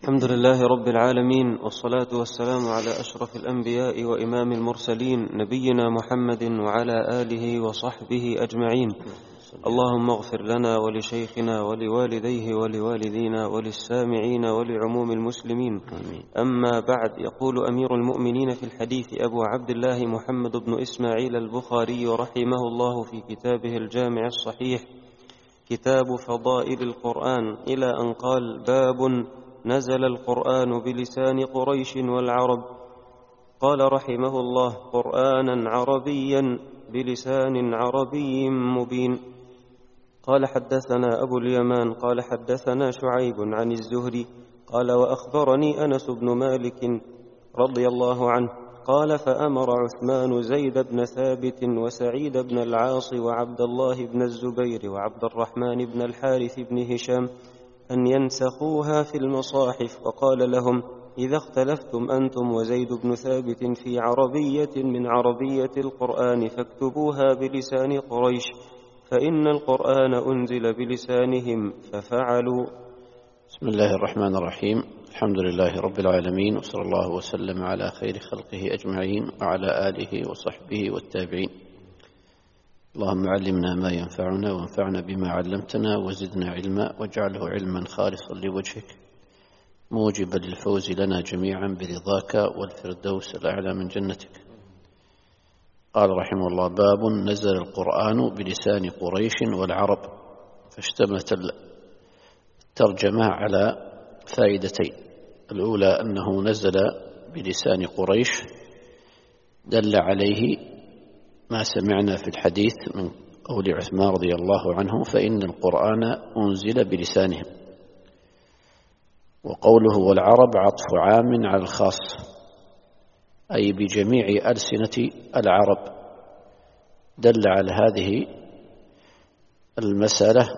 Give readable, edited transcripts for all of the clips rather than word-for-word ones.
الحمد لله رب العالمين، والصلاة والسلام على أشرف الأنبياء وإمام المرسلين نبينا محمد وعلى آله وصحبه أجمعين. اللهم اغفر لنا ولشيخنا ولوالديه ولوالدينا وللسامعين ولعموم المسلمين. أما بعد، يقول أمير المؤمنين في الحديث أبو عبد الله محمد بن إسماعيل البخاري رحمه الله في كتابه الجامع الصحيح كتاب فضائل القرآن إلى أن قال: باب نزل القرآن بلسان قريش والعرب. قال رحمه الله: قرآنا عربيا بلسان عربي مبين. قال: حدثنا أبو اليمان قال حدثنا شعيب عن الزهري قال: وأخبرني أنس بن مالك رضي الله عنه قال: فأمر عثمان زيد بن ثابت وسعيد بن العاص وعبد الله بن الزبير وعبد الرحمن بن الحارث بن هشام أن ينسخوها في المصاحف، وقال لهم: إذا اختلفتم أنتم وزيد بن ثابت في عربية من عربية القرآن فاكتبوها بلسان قريش، فإن القرآن أنزل بلسانهم. ففعلوا. بسم الله الرحمن الرحيم. الحمد لله رب العالمين، وصلى الله وسلم على خير خلقه أجمعين وعلى آله وصحبه والتابعين. اللهم علمنا ما ينفعنا وانفعنا بما علمتنا وزدنا علما، واجعله علما خالصا لوجهك موجبا للفوز لنا جميعا برضاك والفردوس الأعلى من جنتك. قال رحمه الله: باب نزل القرآن بلسان قريش والعرب. فاشتملت الترجمة على فائدتين: الأولى أنه نزل بلسان قريش، دل عليه ما سمعنا في الحديث من قول عثمان رضي الله عنه: فإن القرآن أنزل بلسانهم. وقوله والعرب عطف عام على الخاص، أي بجميع ألسنة العرب. دل على هذه المسألة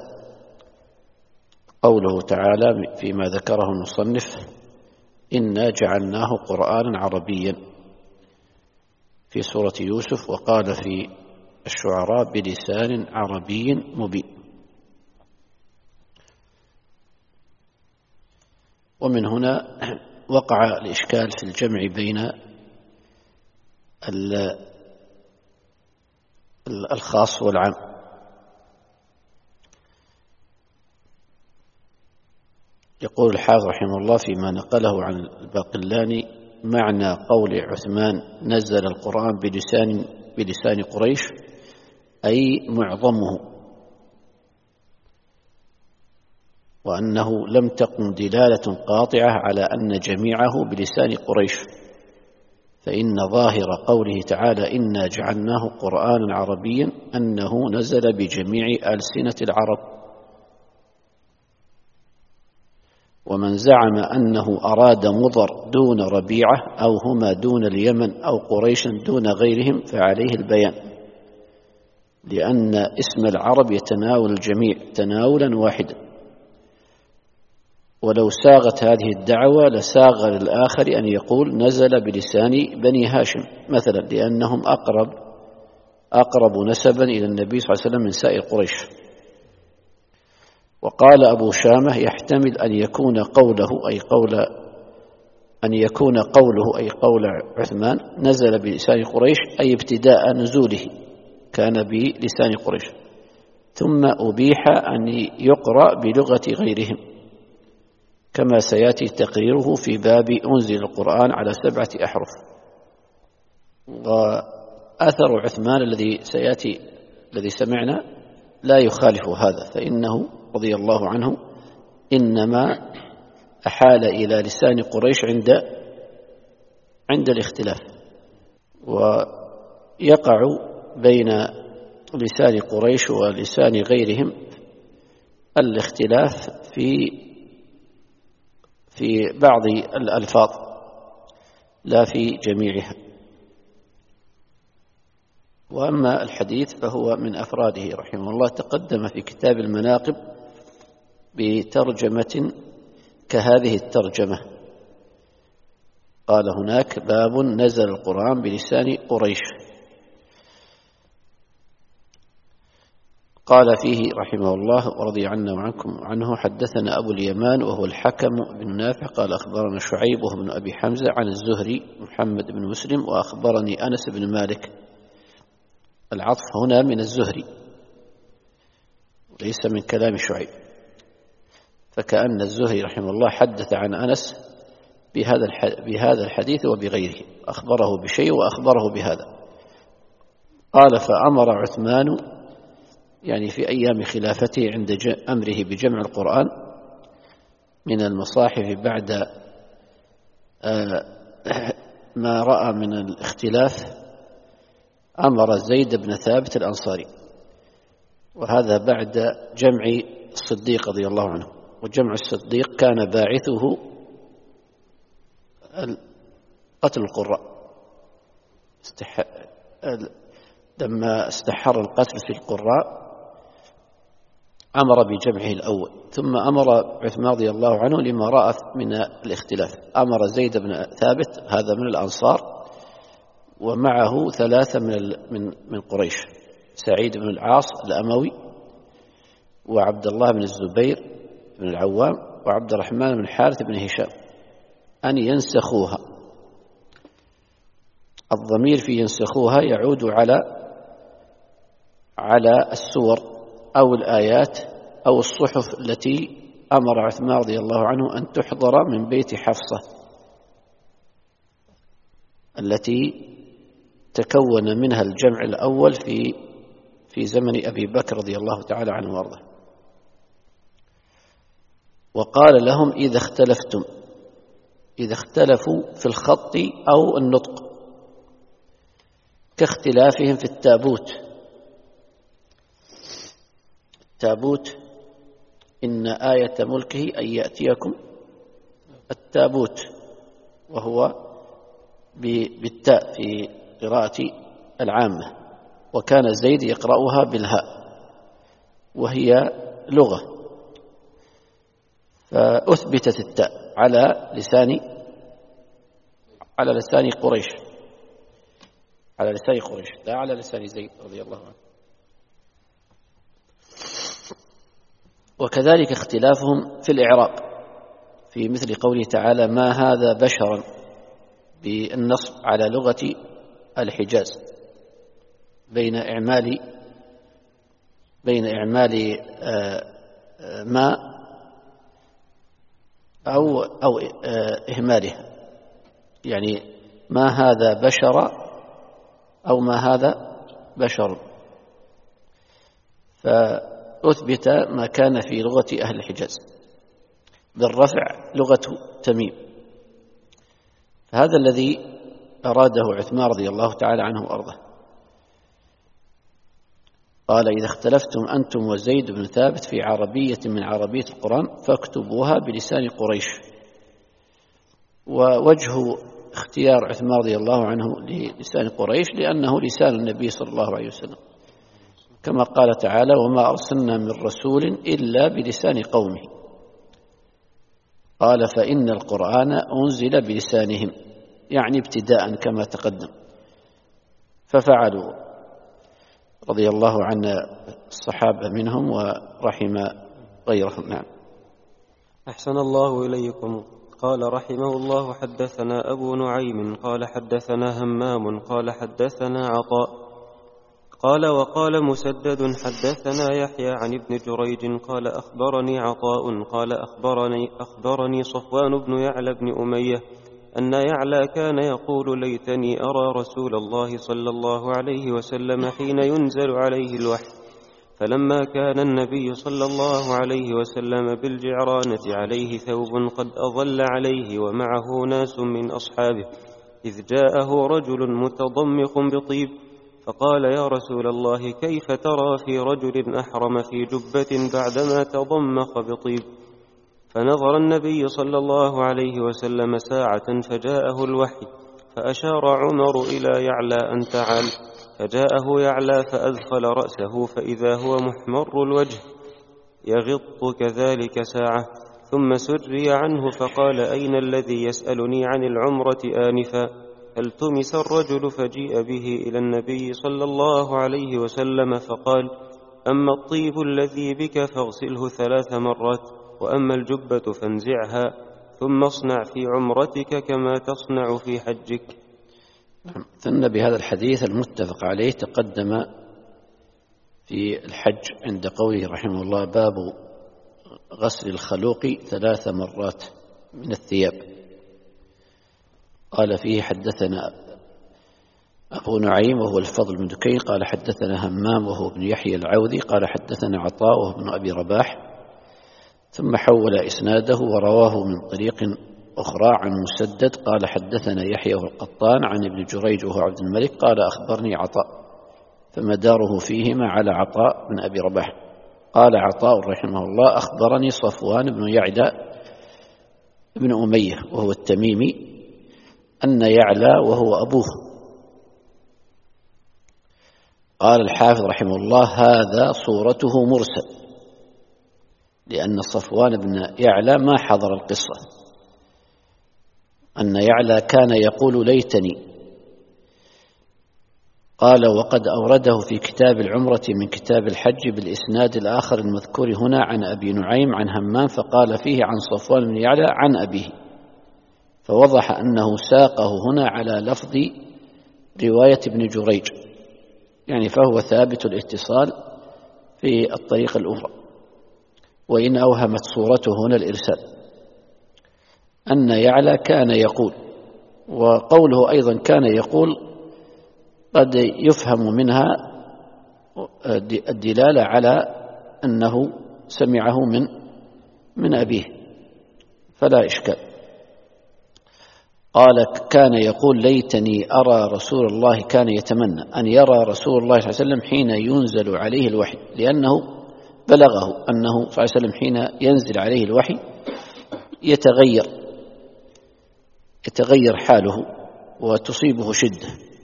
قوله تعالى فيما ذكره المصنف: إنا جعلناه قرآنا عربيا في سورة يوسف، وقال في الشعراء: بلسان عربي مبين. ومن هنا وقع الإشكال في الجمع بين الخاص والعام. يقول الحافظ رحمه الله فيما نقله عن الباقلاني: معنى قول عثمان نزل القرآن بلسان قريش أي معظمه، وأنه لم تكن دلالة قاطعة على أن جميعه بلسان قريش، فإن ظاهر قوله تعالى: إنا جعلناه قرآنا عربيا أنه نزل بجميع ألسنة العرب. ومن زعم أنه أراد مضر دون ربيعة أو هما دون اليمن أو قريش دون غيرهم فعليه البيان، لأن اسم العرب يتناول الجميع تناولا واحدا. ولو ساغت هذه الدعوة لساغ للآخر أن يقول نزل بلسان بني هاشم مثلا، لأنهم أقرب نسبا إلى النبي صلى الله عليه وسلم من سائر قريش. وقال أبو شامة: يحتمل أن يكون قوله أي قول عثمان نزل بلسان قريش أي ابتداء نزوله كان بلسان قريش، ثم أبيح أن يقرأ بلغة غيرهم، كما سيأتي تقريره في باب أنزل القرآن على 7 أحرف. وأثر عثمان الذي سمعنا لا يخالف هذا، فإنه رضي الله عنه إنما أحال إلى لسان قريش عند الاختلاف. ويقع بين لسان قريش ولسان غيرهم الاختلاف في بعض الألفاظ لا في جميعها. وأما الحديث فهو من أفراده رحمه الله. تقدم في كتاب المناقب بترجمة كهذه الترجمة، قال هناك: باب نزل القرآن بلسان قريش. قال فيه رحمه الله ورضي عنا وعنكم عنه: حدثنا أبو اليمان وهو الحكم بن نافع قال أخبرنا شعيب وهو بن أبي حمزة عن الزهري محمد بن مسلم وأخبرني أنس بن مالك. العطف هنا من الزهري ليس من كلام شعيب، فكأن الزهري رحمه الله حدث عن أنس بهذا الحديث وبغيره، أخبره بشيء وأخبره بهذا. قال: فأمر عثمان، يعني في أيام خلافته عند أمره بجمع القرآن من المصاحف بعد ما رأى من الاختلاف، أمر زيد بن ثابت الأنصاري، وهذا بعد جمع الصديق رضي الله عنه. وجمع الصديق كان باعثه قتل القراء، لما استحر القتل في القراء أمر بجمعه الأول، ثم أمر عثمان رضي الله عنه لما رأى من الاختلاف، أمر زيد بن ثابت هذا من الأنصار ومعه 3 من قريش: سعيد بن العاص الأموي، وعبد الله بن الزبير بن العوام، وعبد الرحمن بن الحارث بن هشام، أن ينسخوها. الضمير في ينسخوها يعود على السور أو الآيات أو الصحف التي أمر عثمان رضي الله عنه أن تحضر من بيت حفصة، التي تكون منها الجمع الأول في زمن أبي بكر رضي الله تعالى عنه وارضاه. وقال لهم: إذا اختلفوا في الخط أو النطق كاختلافهم في التابوت. التابوت إن آية ملكه أن يأتيكم التابوت، وهو بالتاء في قراءة العامة، وكان زيد يقرأها بالهاء، وهي لغة، فأثبتت التاء على لسان قريش، لا على لسان زيد رضي الله عنه. وكذلك اختلافهم في الإعراب في مثل قوله تعالى: ما هذا بشرا، بالنصب على لغة الحجاز بين إعمال ما أو إهمالها، يعني ما هذا بشر أو ما هذا بشر، فأثبت ما كان في لغة أهل الحجاز، بالرفع لغة تميم. هذا الذي أراده عثمان رضي الله تعالى عنه وأرضاه. قال: إذا اختلفتم أنتم وزيد بن ثابت في عربية من عربية القرآن فاكتبوها بلسان قريش. ووجه اختيار عثمان رضي الله عنه للسان قريش لأنه لسان النبي صلى الله عليه وسلم، كما قال تعالى: وما أرسلنا من رسول إلا بلسان قومه. قال: فإن القرآن أنزل بلسانهم، يعني ابتداء كما تقدم، ففعلوا رضي الله عن الصحابة منهم ورحم غيرهم. نعم. أحسن الله إليكم. قال رحمه الله: حدثنا أبو نعيم قال حدثنا همام قال حدثنا عطاء قال: وقال مسدد حدثنا يحيى عن ابن جريج قال: أخبرني عطاء قال: أخبرني صفوان بن يعلى بن أمية أن يعلى كان يقول: ليتني أرى رسول الله صلى الله عليه وسلم حين ينزل عليه الوحي. فلما كان النبي صلى الله عليه وسلم بالجعرانة عليه ثوب قد أظل عليه ومعه ناس من أصحابه، إذ جاءه رجل متضمخ بطيب، فقال: يا رسول الله، كيف ترى في رجل أحرم في جبة بعدما تضمخ بطيب؟ فنظر النبي صلى الله عليه وسلم ساعة فجاءه الوحي، فأشار عمر إلى يعلى أن تعال، فجاءه يعلى فأدخل رأسه فإذا هو محمر الوجه يغط كذلك ساعة، ثم سري عنه فقال: أين الذي يسألني عن العمرة آنفا؟ فالتمس الرجل فجيء به إلى النبي صلى الله عليه وسلم فقال: أما الطيب الذي بك فاغسله 3 مرات، وأما الجبة فانزعها، ثم اصنع في عمرتك كما تصنع في حجك. ثم بهذا الحديث المتفق عليه تقدم في الحج عند قوله رحمه الله: باب غسل الخلوق 3 مرات من الثياب. قال فيه: حدثنا أبو نعيم وهو الفضل بن دكين قال حدثنا همام وهو ابن يحيى العوذي قال حدثنا عطاء وهو ابن أبي رباح، ثم حول إسناده ورواه من طريق أخرى عن مسدد قال حدثنا يحيى القطان عن ابن جريج وهو عبد الملك قال أخبرني عطاء، فمداره فيهما على عطاء بن أبي رباح. قال عطاء رحمه الله: أخبرني صفوان بن يعلى بن أمية وهو التميمي أن يعلى وهو أبوه. قال الحافظ رحمه الله: هذا صورته مرسل، لأن صفوان بن يعلى ما حضر القصة، أن يعلى كان يقول: ليتني. قال: وقد أورده في كتاب العمرة من كتاب الحج بالإسناد الآخر المذكور هنا عن أبي نعيم عن همام، فقال فيه عن صفوان بن يعلى عن أبيه، فوضح أنه ساقه هنا على لفظ رواية ابن جريج، يعني فهو ثابت الاتصال في الطريق الأخرى، وإن أوهمت صورته هنا الإرسال أن يعلى كان يقول. وقوله أيضا كان يقول قد يفهم منها الدلالة على أنه سمعه من أبيه، فلا إشكال. قال: كان يقول: ليتني أرى رسول الله، كان يتمنى أن يرى رسول الله صلى الله عليه وسلم حين ينزل عليه الوحي، لأنه بلغه أنه صلى الله عليه وسلم حين ينزل عليه الوحي يتغير حاله وتصيبه شدة.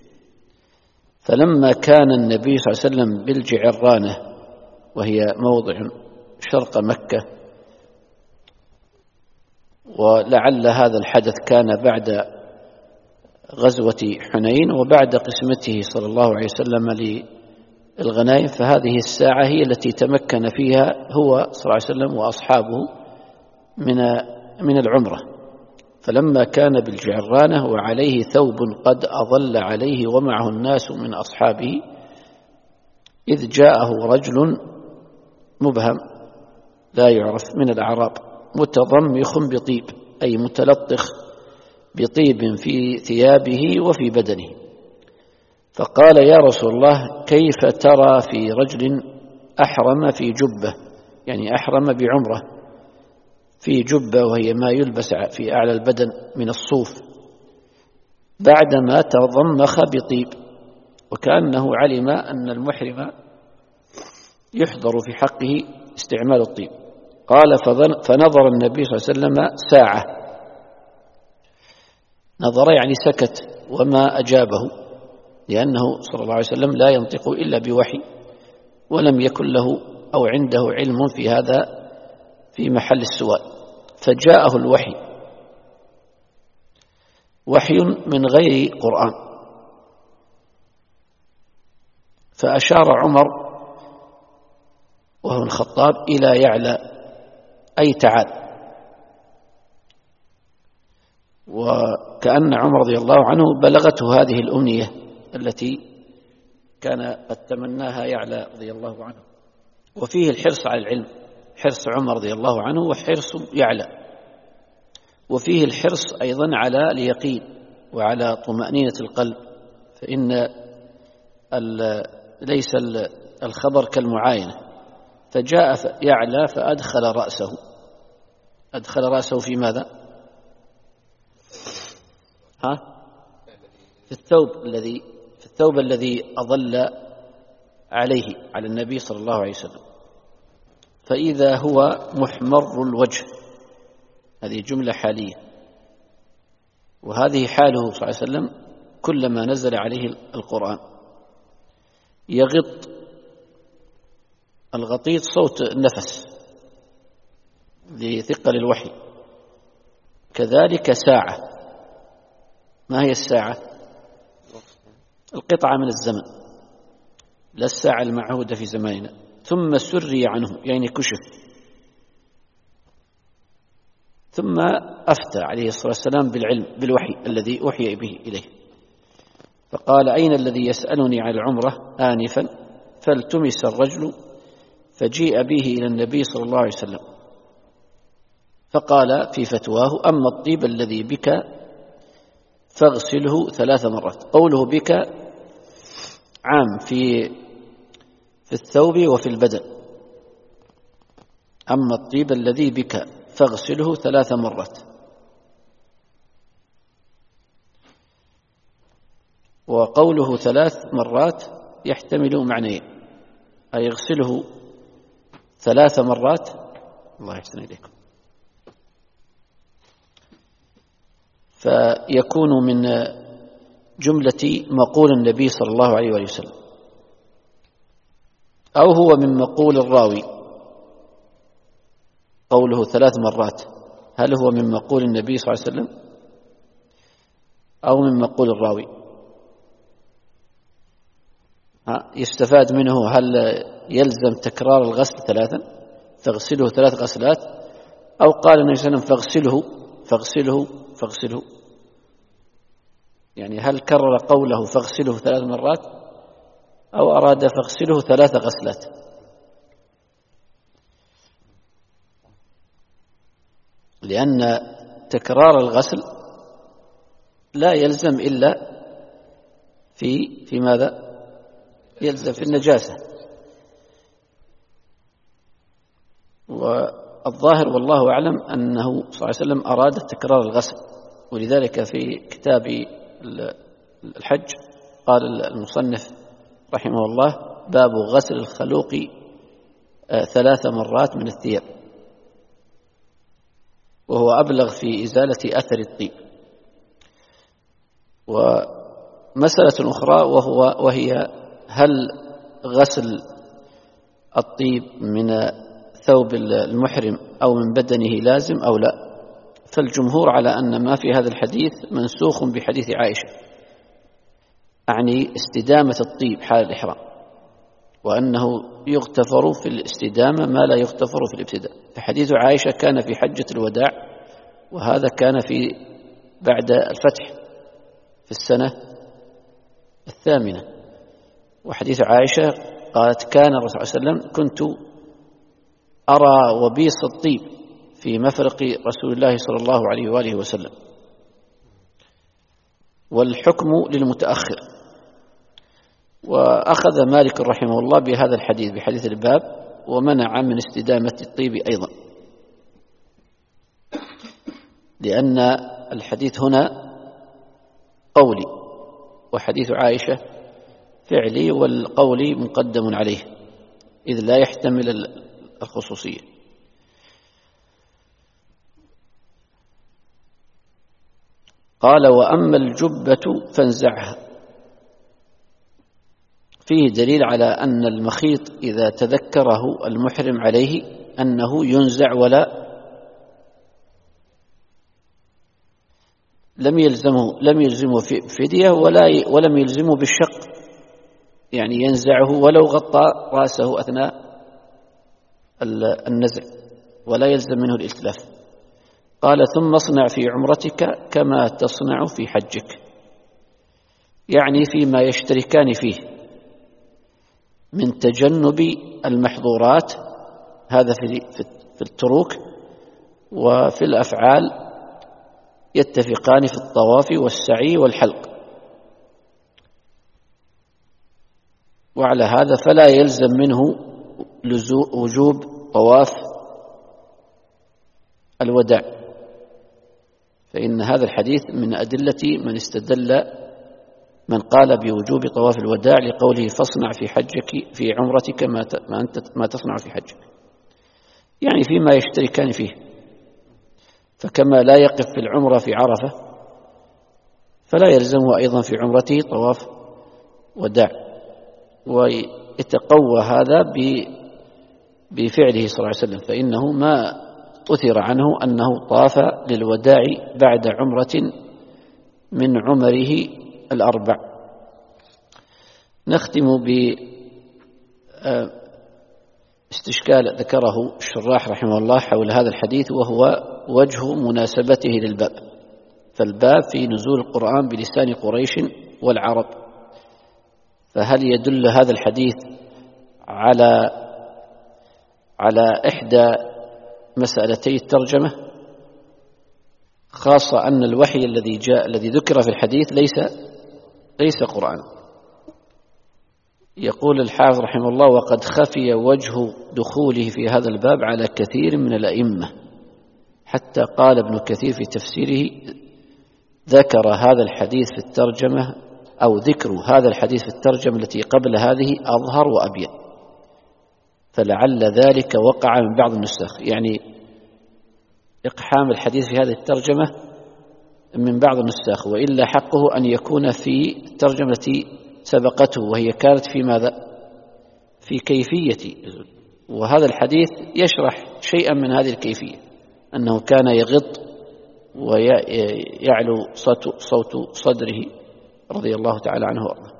فلما كان النبي صلى الله عليه وسلم بالجعرانة، وهي موضع شرق مكة، ولعل هذا الحدث كان بعد غزوة حنين وبعد قسمته صلى الله عليه وسلم للغنائم، فهذه الساعة هي التي تمكن فيها هو صلى الله عليه وسلم وأصحابه من العمرة. فلما كان بالجعرانة وعليه ثوب قد أظل عليه ومعه الناس من أصحابه، إذ جاءه رجل مبهم لا يعرف من الأعراب متضمخ بطيب، أي متلطخ بطيب في ثيابه وفي بدنه، فقال: يا رسول الله، كيف ترى في رجل أحرم في جبة، يعني أحرم بعمرة في جبة وهي ما يلبس في أعلى البدن من الصوف، بعدما تضمخ بطيب، وكأنه علم أن المحرم يحضر في حقه استعمال الطيب. قال: فنظر النبي صلى الله عليه وسلم ساعة، نظر يعني سكت وما أجابه، لأنه صلى الله عليه وسلم لا ينطق إلا بوحي، ولم يكن له أو عنده علم في هذا في محل السؤال. فجاءه الوحي، وحي من غير قرآن، فأشار عمر وهو الخطاب إلى يعلى أي تعال، وكأن عمر رضي الله عنه بلغته هذه الأمنية التي كان قد تمناها يعلى رضي الله عنه. وفيه الحرص على العلم، حرص عمر رضي الله عنه وحرص يعلى، وفيه الحرص أيضا على اليقين وعلى طمأنينة القلب، فإن ليس الخبر كالمعاينة. فجاء يعلى أدخل رأسه في ماذا؟ في الثوب الذي أظل عليه على النبي صلى الله عليه وسلم، فإذا هو محمر الوجه، هذه جملة حالية، وهذه حاله صلى الله عليه وسلم كلما نزل عليه القرآن، يغط الغطيط صوت النفس لثقل الوحي. كذلك ساعة، ما هي الساعة؟ القطعة من الزمن، لا الساعة المعهودة في زماننا، ثم سري عنه يعني كشف، ثم أفتى عليه الصلاة والسلام بالعلم بالوحي الذي أوحي به إليه، فقال: أين الذي يسألني عن العمرة آنفا؟ فالتمس الرجل فجيء به إلى النبي صلى الله عليه وسلم، فقال في فتواه: أما الطيب الذي بك فاغسله 3 مرات. قوله بك عام في الثوب وفي البدن. أما الطيب الذي بك فاغسله 3 مرات. وقوله 3 مرات يحتمل معنيين: أي يغسله 3 مرات. الله يحسن إليكم. فيكون من جملة مقول النبي صلى الله عليه وسلم، أو هو من مقول الراوي. قوله 3 مرات هل هو من مقول النبي صلى الله عليه وسلم أو من مقول الراوي؟ يستفاد منه هل يلزم تكرار الغسل 3 فاغسله 3 غسلات، أو قال النبي صلى الله عليه وسلم فاغسله، يعني هل كرر قوله فاغسله 3 مرات أو أراد فاغسله 3 غسلات؟ لأن تكرار الغسل لا يلزم إلا في ماذا؟ يلزم في النجاسة. والظاهر والله أعلم أنه صلى الله عليه وسلم أراد تكرار الغسل، ولذلك في كتاب الحج قال المصنف رحمه الله: باب غسل الخلوق 3 مرات من الثياب، وهو أبلغ في إزالة أثر الطيب. ومسألة أخرى وهي هل غسل الطيب من ثوب المحرم أو من بدنه لازم أو لا؟ فالجمهور على أن ما في هذا الحديث منسوخ بحديث عائشة، أعني استدامة الطيب حال الإحرام، وأنه يغتفر في الاستدامة ما لا يغتفر في الابتداء. فحديث عائشة كان في حجة الوداع، وهذا كان في بعد الفتح في السنة 8. وحديث عائشة قالت: كان الرسول صلى الله عليه وسلم كنت أرى وبيص الطيب في مفرق رسول الله صلى الله عليه وآله وسلم. والحكم للمتأخر. وأخذ مالك رحمه الله بهذا الحديث بحديث الباب، ومنع من استدامة الطيب أيضا، لأن الحديث هنا قولي وحديث عائشة فعلي، والقولي مقدم عليه إذ لا يحتمل الخصوصية. قال: وأما الجبة فانزعها. فيه دليل على أن المخيط إذا تذكره المحرم عليه أنه ينزع، ولا لم يلزمه فدية ولم يلزمه بالشق، يعني ينزعه ولو غطى رأسه أثناء النزع، ولا يلزم منه الإتلاف. قال: ثم اصنع في عمرتك كما تصنع في حجك، يعني فيما يشتركان فيه من تجنب المحظورات، هذا في التروك، وفي الأفعال يتفقان في الطواف والسعي والحلق. وعلى هذا فلا يلزم منه وجوب طواف الوداع، فإن هذا الحديث من أدلة من استدل من قال بوجوب طواف الوداع لقوله: فاصنع في حجك في عمرتك ما تصنع في حجك، يعني فيما يشتركان فيه. فكما لا يقف في العمرة في عرفة، فلا يلزمه أيضا في عمرته طواف وداع. ويتقوى هذا بفعله صلى الله عليه وسلم، فإنه ما أثر عنه أنه طاف للوداع بعد عمرة من عمره 4. نختم استشكال ذكره الشراح رحمه الله حول هذا الحديث، وهو وجه مناسبته للباب. فالباب في نزول القرآن بلسان قريش والعرب، فهل يدل هذا الحديث على إحدى مسألتي الترجمة، خاصة أن الوحي الذي ذكر في الحديث ليس قرآن. يقول الحافظ رحمه الله: وقد خفي وجه دخوله في هذا الباب على كثير من الأئمة، حتى قال ابن كثير في تفسيره: ذكر هذا الحديث في الترجمة، أو ذكر هذا الحديث في الترجمة التي قبل هذه أظهر وأبين، فلعل ذلك وقع من بعض النسخ. يعني إقحام الحديث في هذه الترجمة من بعض النسخ، وإلا حقه أن يكون في الترجمة التي سبقته، وهي كانت في ماذا؟ في كيفية. وهذا الحديث يشرح شيئا من هذه الكيفية، أنه كان يغض ويعلو صوت صدره رضي الله تعالى عنه وارضاه.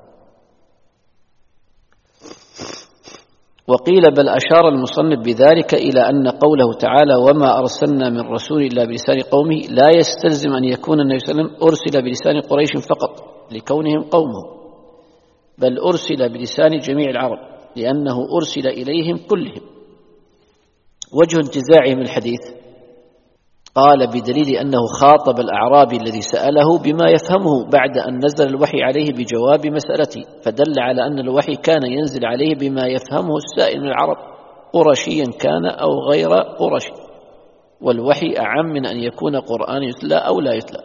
وقيل بل أشار المصنف بذلك إلى أن قوله تعالى: وما أرسلنا من رسول إلا بلسان قومه، لا يستلزم أن يكون النبي صلى الله عليه وسلم أرسل بلسان قريش فقط لكونهم قومه، بل أرسل بلسان جميع العرب لأنه أرسل إليهم كلهم. وجه انتزاعهم الحديث قال بدليل أنه خاطب الأعرابي الذي سأله بما يفهمه بعد أن نزل الوحي عليه بجواب مسألته، فدل على أن الوحي كان ينزل عليه بما يفهمه السائل من العرب، قرشيا كان أو غير قرشي، والوحي أعم من أن يكون قرآن يتلى أو لا يتلى.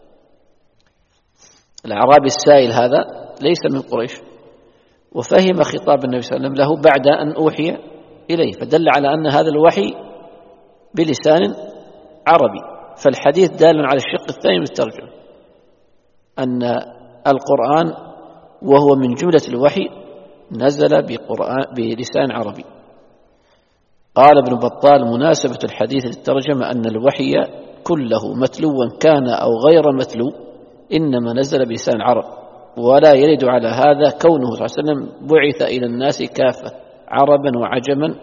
الأعرابي السائل هذا ليس من قريش، وفهم خطاب النبي صلى الله عليه وسلم له بعد أن أوحي إليه، فدل على أن هذا الوحي بلسان عربي. فالحديث دال على الشق الثاني من الترجمة، أن القرآن وهو من جملة الوحي نزل بلسان عربي. قال ابن بطال: مناسبة الحديث للترجمة أن الوحي كله متلوا كان أو غير متلو إنما نزل بلسان عرب، ولا يرد على هذا كونه صلى الله عليه وسلم بعث إلى الناس كافة عربا وعجما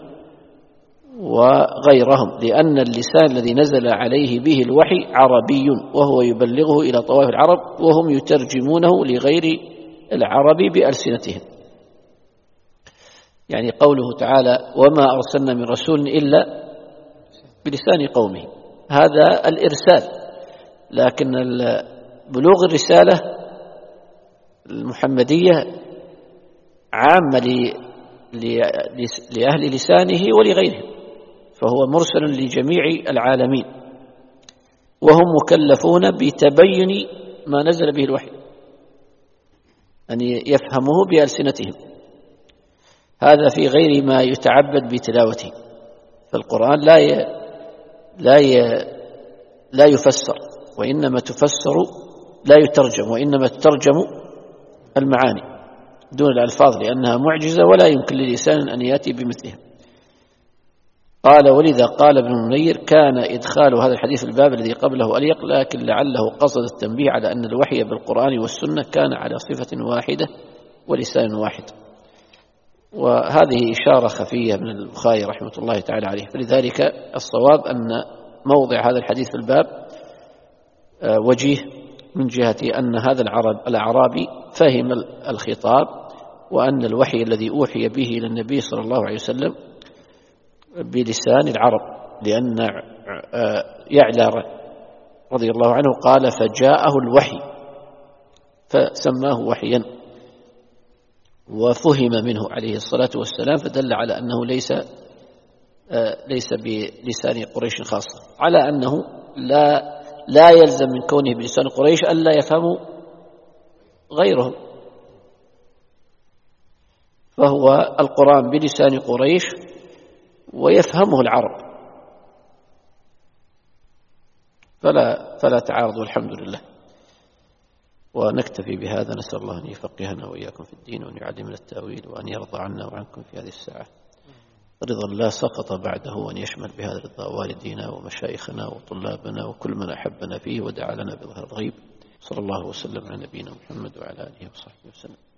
وغيرهم، لأن اللسان الذي نزل عليه به الوحي عربي، وهو يبلغه إلى طوائف العرب وهم يترجمونه لغير العرب بألسنتهم. يعني قوله تعالى: وما أرسلنا من رسول إلا بلسان قومه، هذا الإرسال، لكن بلوغ الرسالة المحمدية عامة لأهل لسانه ولغيرهم، فهو مرسل لجميع العالمين، وهم مكلفون بتبين ما نزل به الوحي، أن يفهموه بألسنتهم. هذا في غير ما يتعبد بتلاوته، فالقرآن لا يفسر، وإنما تفسر، لا يترجم، وإنما تترجم المعاني دون الألفاظ، لأنها معجزة ولا يمكن للسان أن يأتي بمثلها. قال: ولذا قال ابن المنير: كان إدخال هذا الحديث في الباب الذي قبله أليق، لكن لعله قصد التنبيه على أن الوحي بالقرآن والسنة كان على صفة واحدة ولسان واحد. وهذه إشارة خفية من البخاري رحمة الله تعالى عليه، فلذلك الصواب أن موضع هذا الحديث في الباب وجيه من جهة أن هذا الأعرابي فهم الخطاب، وأن الوحي الذي أوحي به إلى النبي صلى الله عليه وسلم بلسان العرب، لأن يعلى رضي الله عنه قال: فجاءه الوحي، فسماه وحيا، وفهم منه عليه الصلاة والسلام، فدل على أنه ليس بلسان قريش خاصة، على أنه لا يلزم من كونه بلسان قريش ألا يفهموا غيرهم، فهو القرآن بلسان قريش ويفهمه العرب، فلا تعارض، والحمد لله. ونكتفي بهذا، نسأل الله أن يفقهنا وإياكم في الدين، وأن يعلمنا التأويل، وأن يرضى عنا وعنكم في هذه الساعة رضا لا سقط بعده، وأن يشمل بهذا الرضا والدينا ومشايخنا وطلابنا وكل من أحبنا فيه ودعا لنا بظهر الغيب. صلى الله وسلم على نبينا محمد وعلى آله وصحبه وسلم.